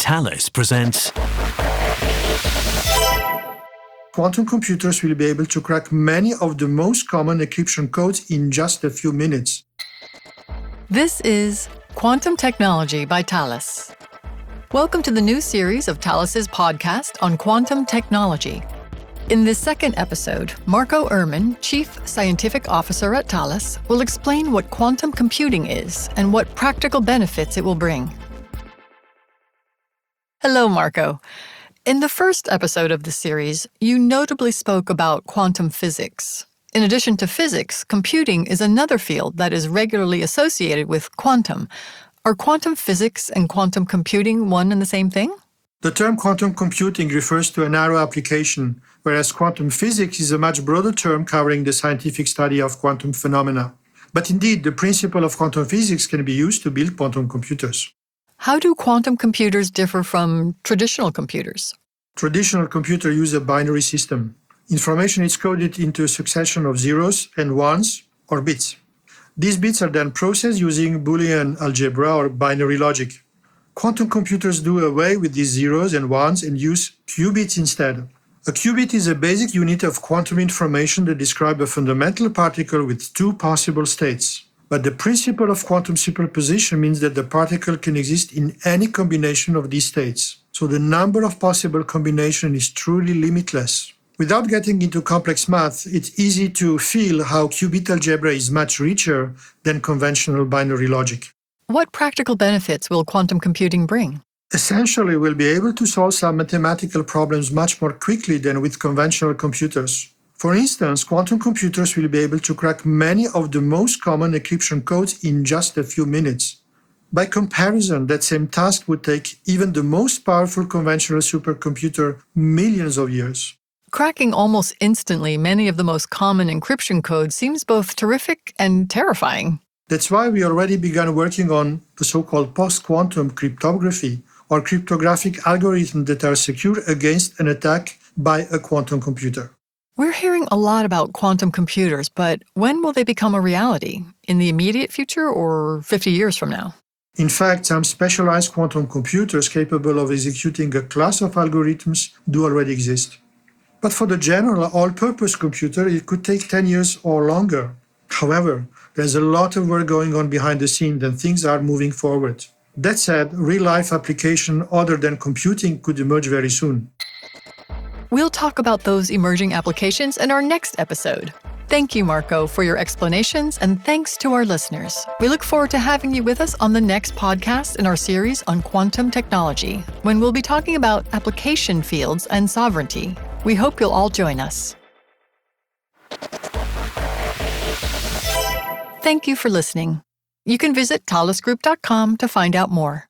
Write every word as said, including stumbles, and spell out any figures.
Thales presents... Quantum computers will be able to crack many of the most common encryption codes in just a few minutes. This is Quantum Technology by Thales. Welcome to the new series of Thales's podcast on quantum technology. In this second episode, Marco Ehrman, Chief Scientific Officer at Thales, will explain what quantum computing is and what practical benefits it will bring. Hello, Marco. In the first episode of the series, you notably spoke about quantum physics. In addition to physics, computing is another field that is regularly associated with quantum. Are quantum physics and quantum computing one and the same thing? The term quantum computing refers to a narrow application, whereas quantum physics is a much broader term covering the scientific study of quantum phenomena. But indeed, the principle of quantum physics can be used to build quantum computers. How do quantum computers differ from traditional computers? Traditional computers use a binary system. Information is coded into a succession of zeros and ones, or bits. These bits are then processed using Boolean algebra or binary logic. Quantum computers do away with these zeros and ones and use qubits instead. A qubit is a basic unit of quantum information that describes a fundamental particle with two possible states. But the principle of quantum superposition means that the particle can exist in any combination of these states. So the number of possible combinations is truly limitless. Without getting into complex math, it's easy to feel how qubit algebra is much richer than conventional binary logic. What practical benefits will quantum computing bring? Essentially, we'll be able to solve some mathematical problems much more quickly than with conventional computers. For instance, quantum computers will be able to crack many of the most common encryption codes in just a few minutes. By comparison, that same task would take even the most powerful conventional supercomputer millions of years. Cracking almost instantly many of the most common encryption codes seems both terrific and terrifying. That's why we already began working on the so-called post-quantum cryptography, or cryptographic algorithms that are secure against an attack by a quantum computer. We're hearing a lot about quantum computers, but when will they become a reality? In the immediate future or fifty years from now? In fact, some specialized quantum computers capable of executing a class of algorithms do already exist. But for the general all-purpose computer, it could take ten years or longer. However, there's a lot of work going on behind the scenes and things are moving forward. That said, real-life applications other than computing could emerge very soon. We'll talk about those emerging applications in our next episode. Thank you, Marco, for your explanations, and thanks to our listeners. We look forward to having you with us on the next podcast in our series on quantum technology, when we'll be talking about application fields and sovereignty. We hope you'll all join us. Thank you for listening. You can visit thales group dot com to find out more.